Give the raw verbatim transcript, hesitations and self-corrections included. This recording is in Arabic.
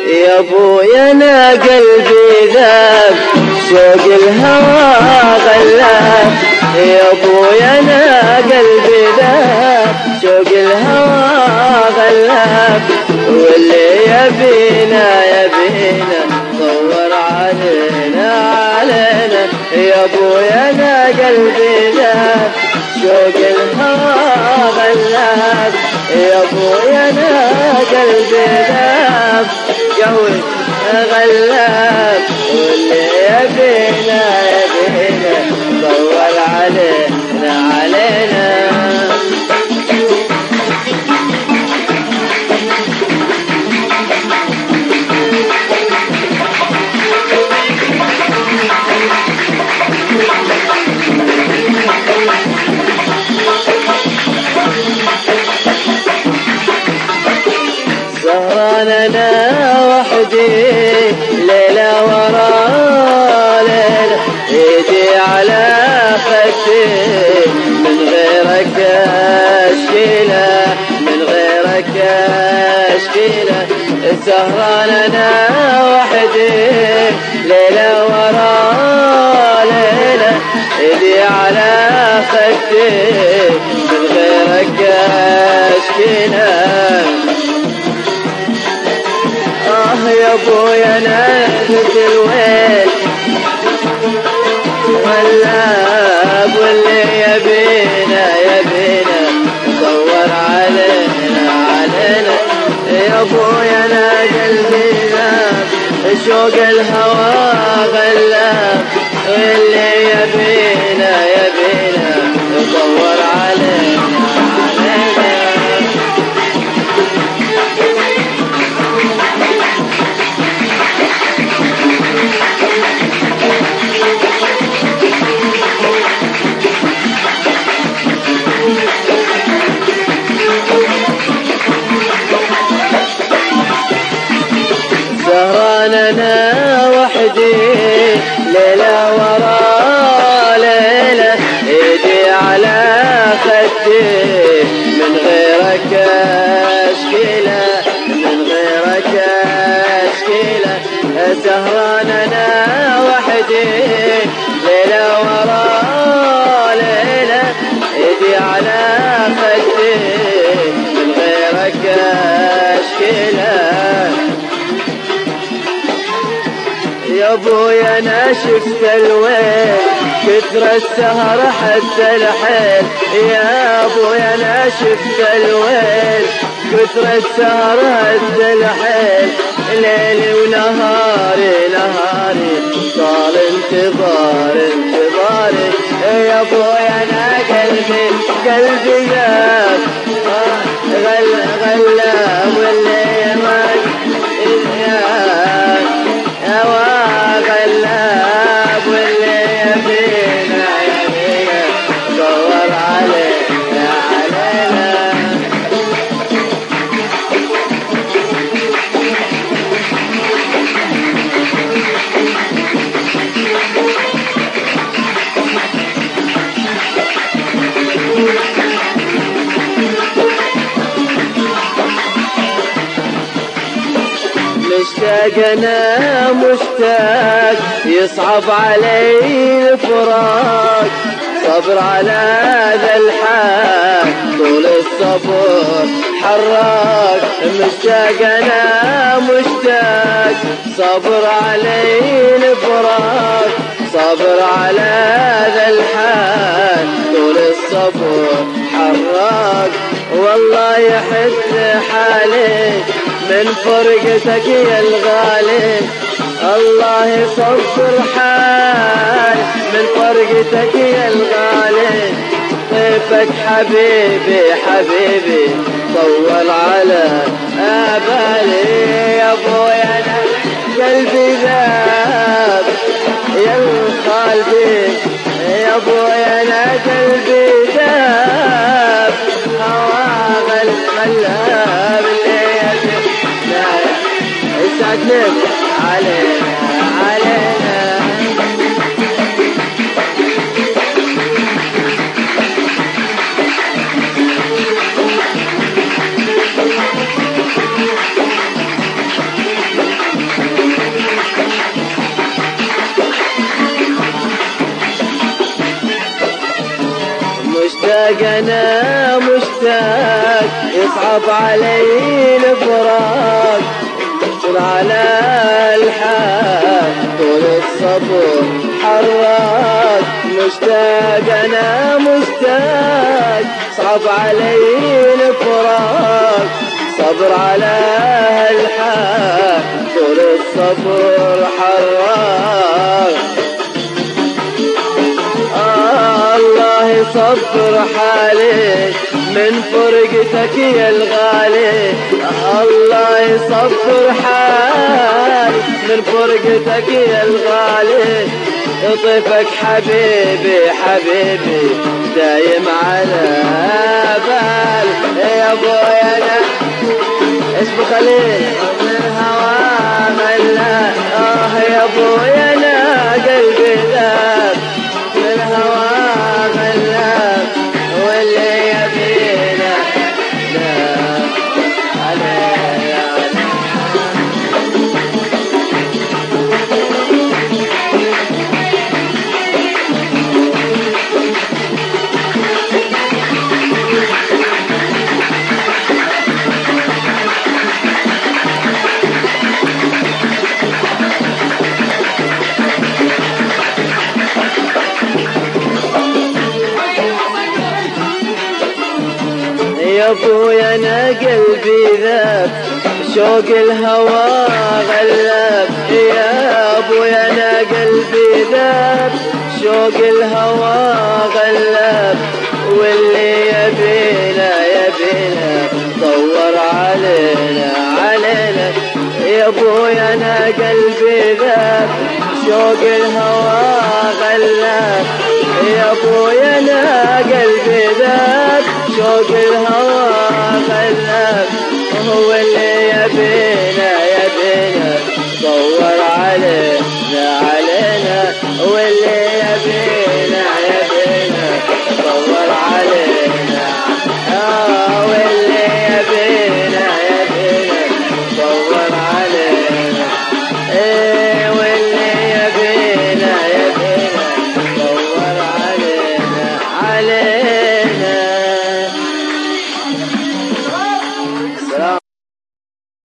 يا ابويا انا قلبي ذاب شوق الهوى غلاب، يا ابويا انا قلبي ذاب شوق الهوى غلاب، واللي يبينا يبينا صور علينا علينا، يا ابويا انا قلبي ذاب شوق الهوى غلاب، يا ابويا انا قلبي ذاب قهوة غلاب، واللي يبينا يبينا صور علينا علينا. سهران انا وحدي ليلة ورا ليلة، ايدي على خدي من غيرك اشكيلة من غيرك اشكيلة. سهران انا وحدي ليلة ورا ليلة، ايدي على خدي من غيرك اشكيلة. آه يا ابويا انا في الويل غلاب، واللي يبينا يبينا صور علينا علينا، يا ابويا انا قلبي ذاب شوق الهوى غلاب، واللي يبينا يبينا صور علينا علينا. سهران انا وحدي ليلة ورا ليلة، ايدي على خدي من غيرك اشكيلة من غيرك اشكيلة. سهران انا وحدي ليلة ورا ليلة، ايدي على خدي من غيرك اشكيلة. يا ابويا انا شفت الويل كثر السهر حتى الحيل، يا ابويا انا شفت الويل كثر السهر حتى الحيل، ليلي ونهاري نهاري طال انتظار انتظاري، يا ابويا انا قلبي قلبي ذاب غل غلاب، واللي ما غلاب، واللي يبينا يبينا صور علينا علينا. مشتاق انا مشتاق يصعب علي الفراق، صبر على ذا الحال طول الصبر حراق. مشتاق انا مشتاق صبر علي الفراق، صبر على ذا الحال طول الصبر حراق. والله يحس حالي من فرقتك يا الغالي، الله يصبر حال من فرقتك يا الغالي. طيفك حبيبي حبيبي طول على بالي، يا ابويا انا قلبي ذاب يا الخالدي، يا ابويا انا قلبي ذاب هوا غلاب، ساكنين علينا علينا. انا مشتاق يصعب علي الفراق اشر على الحال طول الصبر حراق مشتاق انا مشتاق صعب علي الفراق صبر على الحال طول الصبر حراق آه الله يصبر حالي من فرقتك يا الغالي آه الله يصبر حالي من فرقتك يا الغالي يطيفك حبيبي حبيبي دايم على بال يا ابويا انا اسمه خليل من هوا ملا اه يا ابويا انا قلبي ذاب من هوا ملا واللي يبينا لا عليه يا ابويا انا قلبي ذاب شوق الهوى غلاب يا ابويا انا قلبي ذاب شوق الهوى غلاب واللي يبينا يبينا دور علينا علينا يا ابويا انا قلبي ذاب شوق الهوى غلاب يا ابويا انا قلبي ذاب شوق الهوى غلاب هو اللي يبي